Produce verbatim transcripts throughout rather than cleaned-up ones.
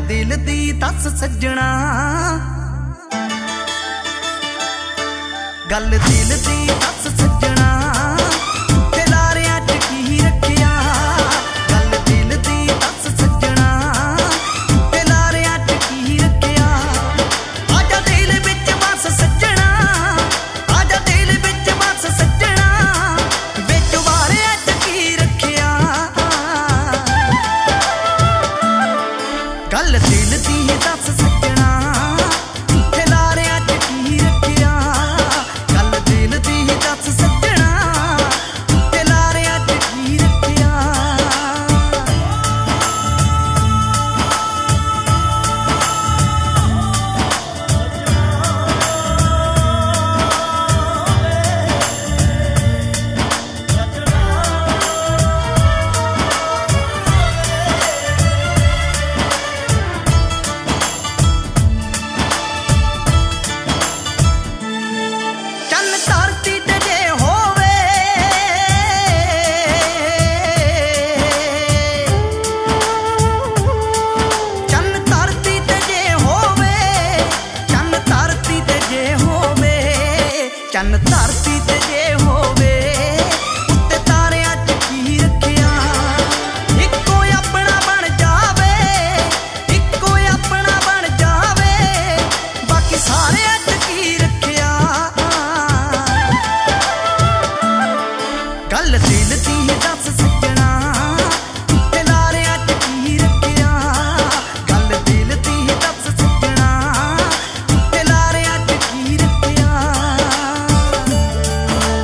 दिल दी दस सजना, गल दिल दी दस सजना, ते लारियां च की रखिया। गल दिल दी दस सजना, ते लारियां च की रखिया। आजा दिल विच बस सजना, आजा दिल विच बस सजना, विच वारियां च की रखिया। गल दिल दी दस सजना, ते लारियां च की रखिया। गल दिल दी दस सजना, ते लारियां च की रखिया। चन्न धरती ते जे होवे, चन्न धरती ते जे होवे, चन्न धरती ते जे होवे, चन्न धरती ते जे होवे, उत्ते तारियां च की रखिया। इक्को अपना बन जावे, इक्को अपना बन जावे, बाकी सारियां च की रखिया। गल दिल दी दस सजना, ते लारियां च की रखिया। गल दिल दी दस सजना, ते लारियां च की रखिया।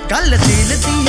गल दिल दी